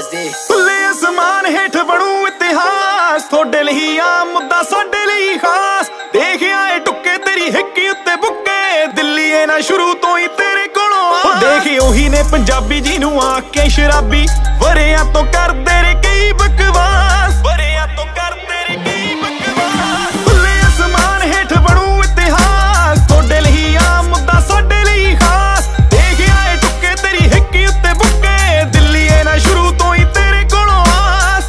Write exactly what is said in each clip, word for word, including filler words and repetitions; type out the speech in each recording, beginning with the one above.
ਦੇ ਖੁੱਲੇ ਅਸਮਾਨ ਹੇਠ ਬਣੂ ਇਤਿਹਾਸ ਤੁਹਾਡੇ ਲਈ ਆਮ ਮੁੱਦਾ ਸਾਡੇ ਲਈ ਖਾਸ ਦੇਖਿਆ ਏ ਟੁੱਕੇ ਤੇਰੀ ਹਿੱਕੀ ਉੱਤੇ ਬੁੱਕੇ ਦਿੱਲੀ ਏ ਨਾ ਸ਼ੁਰੂ ਤੋਂ ਹੀ ਤੇਰੇ ਕੋਲੋਂ ਦੇਖੀ ਉਹੀ ਨੇ ਪੰਜਾਬੀ ਜੀ ਨੂੰ ਆ ਕੇ ਸ਼ਰਾਬੀ ਵਰਿਆਂ ਤੋਂ ਕਰਦੇ ਰੇ ਕਈ ਬਕਵਾਸ ਵਰਿਆਂ ਤੋਂ ਕਰਦੇ ਰੇ ਕਈ ਬਕਵਾਸ ਖੁੱਲੇ ਅਸਮਾਨ ਹੇਠ ਬਣੂ ਇਤਿਹਾਸ ਤੁਹਾਡੇ ਲਈ ਆਮ ਮੁੱਦਾ ਸਾਡੇ ਲਈ ਖਾਸ ਦੇਖਿਆ ਏ ਟੁੱਕੇ ਤੇਰੀ ਹਿੱਕੀ ਉੱਤੇ ਬੁੱਕੇ ਦਿੱਲੀ ਏ ਨਾ ਸ਼ੁਰੂ ਤੋਂ ਹੀ ਤੇਰੇ ਕੋਲੋਂ ਆਸ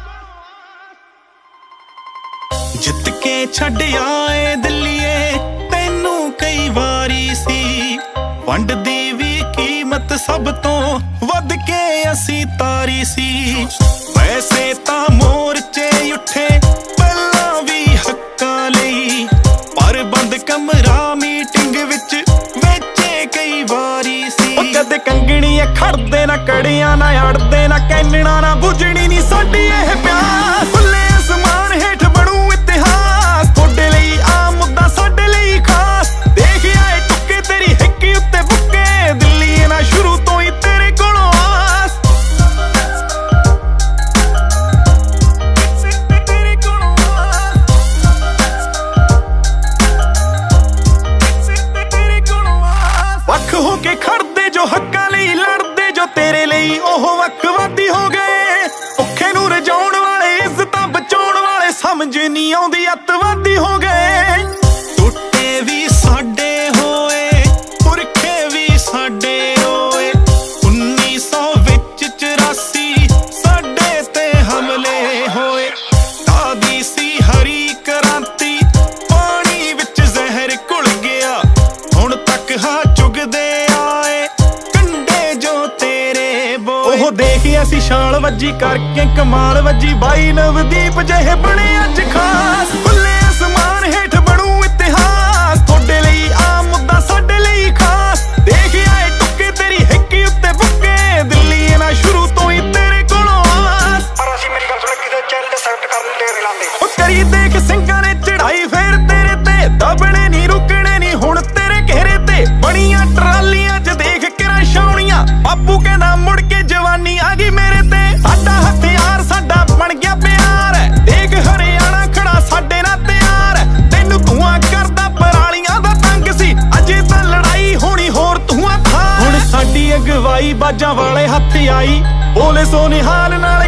ਜਿੱਤ ਕੇ ਛੱਡ ਆਏ ਦਿੱਲੀਏ ਤੈਨੂੰ ਕਈ ਵਾਰੀ ਸੀ ਵੰਡ ਦੀ ਵੀ ਕੀਮਤ ਸਭ ਤੋਂ ਵੱਧ ਕੇ ਅਸੀਂ ਤਾਰੀ ਸੀ ਵੈਸੇ ਤਾਂ ਮੋਰਚੇ ਉੱਠੇ ਪਹਿਲਾਂ ਵੀ ਹੱਕਾਂ ਲਈ ਪਰ ਬੰਦ ਕਮਰਾ ਮੀਟਿੰਗ ਵਿੱਚ ਵੇਚੇ ਕਈ ਵਾਰੀ ਸੀ ਉਹ ਕਦੇ ਕੰਗਣੀ ਖੜਦੇ ਨਾ ਕੜੀਆਂ ਨਾ ਅੜਦੇ ਨਾ ਕੈਨਣਾ ਨਾ ਬੁਝਣੀ ਨਹੀਂ ਸਾਡੀ ਇਹ ਪਿਆਸ ਖੁੱਲੇ ਅਸਮਾਨ ਹੇਠ ਬਣੂ ਇਤਿਹਾਸ ਤੁਹਾਡੇ ਲਈ ਆਮ ਮੁੱਦਾ ਸਾਡੇ ਲਈ ਖਾਸ ਦੇਖਿਆ ਏ ਟੁੱਕੇ ਤੇਰੀ ਹਿੱਕੀ ਉੱਤੇ ਬੁੱਕੇ ਦਿੱਲੀ ਏ ਨਾ ਸ਼ੁਰੂ ਤੋਂ ਹੀ ਤੇਰੇ ਕੋਲੋਂ ਆਸ ਤੇਰੇ ਕੋਲੋਂ ਤੇਰੇ ਕੋਲੋਂ ਵੱਖ ਹੋ ਕੇ ਖੜਦੇ ਜੋ ਹੱਕਾਂ ਲਈ ਲੜਦੇ ਜੋ ਤੇਰੇ ਲਈ ਉਹ ਵੱਖਵਾਦੀ ਹੋ ਗਏ ਭੁੱਖੇ ਨੂੰ ਰਜਾਉਣ ਵਾਲੇ ਇੱਜ਼ਤਾਂ ਬਚਾਉਣ ਵਾਲੇ ਸਮਝ ਨਹੀਂ ਆਉਂਦੀ ਅੱਤਵਾਦੀ ਹੋ ਗਏ ਟੁੱਟੇ ਵੀ ਸਾਡੇ ਹੋਏ ਪੁਰਖੇ ਵੀ ਸਾਡੇ ਹੋਏ ਉੱਨੀ ਸੌ ਵਿੱਚ ਚੁਰਾਸੀ ਸਾਡੇ ਤੇ ਹਮਲੇ ਹੋਏ ਤਾਦੀ ਸੀ ਹਰੀ ਕ੍ਰਾਂਤੀ ਪਾਣੀ ਵਿੱਚ ਜ਼ਹਿਰ ਘੁਲ ਗਿਆ ਹੁਣ ਤੱਕ ਹਾਂ ਚੁਗਦੇ ਆਏ ਕੰਡੇ ਜੋ ਤੇਰੇ ਬੋਏ ਉਹ ਦੇਖੀ ਅਸੀਂ ਸ਼ਾਲ ਵੱਜੀ ਕਰਕੇ ਕਮਾਲ ਵੱਜੀ ਬਾਈ ਨਵਦੀਪ ਜਿਹੇ ਬਣੇ ਅੱਜ ਖਾਸ ਖੁੱਲੇ ਅਸਮਾਨ ਹੇਠ ਬਣੂ ਇਤਿਹਾਸ ਤੁਹਾਡੇ ਲਈ ਆਮ ਮੁੱਦਾ ਸਾਡੇ ਲਈ ਖਾਸ ਦੇਖਿਆ ਏ ਟੁੱਕੇ ਤੇਰੀ ਹਿੱਕੀ ਉੱਤੇ ਬੁੱਕੇ ਦਿੱਲੀ ਏ ਨਾ ਸ਼ੁਰੂ ਤੋਂ ਹੀ ਤੇਰੇ ਕੋਲੋਂ ਆਸ ਪਰ ਅਸੀਂ ਮੇਰੀ ਗੱਲ ਸੁਣ ਕਿਸੇ ਚੈਨਲ ਤੇ ਸੈਲੈਕਟ ਕਰਨ ਦੇ ਨਹੀਂ ਲਾਂਦੇ ਉਹ ਕਰੀ ਦੇਖ ਸਿੰਘਾਂ ਨੇ ਚੜਾਈ ਫੇਰ ਤੇਰੇ ਤੇ ਦਬਣੇ ਨਹੀਂ ਰੁਕਣੇ ਨਹੀਂ ਹੁਣ ਤੇਰੇ ਘੇਰੇ ਤੇ ਬਣੀਆਂ ਟਰਾਲੀਆਂ 'ਚ ਦੇਖ ਕਿਰਾਂ ਛਾਉਣੀਆਂ ਬਾਪੂ ਕਹਿੰਦਾ ਮੁੜ ਕੇ ਜਵਾਨੀ ਆ ਗਈ ਮੇਰੇ ਤੇ ਸਾਡਾ ਹਥਿਆਰ ਸਾਡਾ ਬਣ ਗਿਆ ਪਿਆਰ ਦੇਖ ਹਰਿਆਣਾ ਖੜਾ ਸਾਡੇ ਨਾਲ ਤਿਆਰ ਤੈਨੂੰ ਧੂਆਂ ਕਰਦਾ ਪਰਾਲੀਆਂ ਦਾ ਤੰਗ ਸੀ ਅਜੇ ਤਾਂ ਲੜਾਈ ਹੋਣੀ ਹੋਰ ਧੂਆਂ ਥਾਰ ਹੁਣ ਸਾਡੀ ਅਗਵਾਈ ਬਾਜਾਂ ਵਾਲੇ ਹੱਥ ਆਈ ਬੋਲੇ ਸੋ ਨਿਹਾਲ ਨਾਲ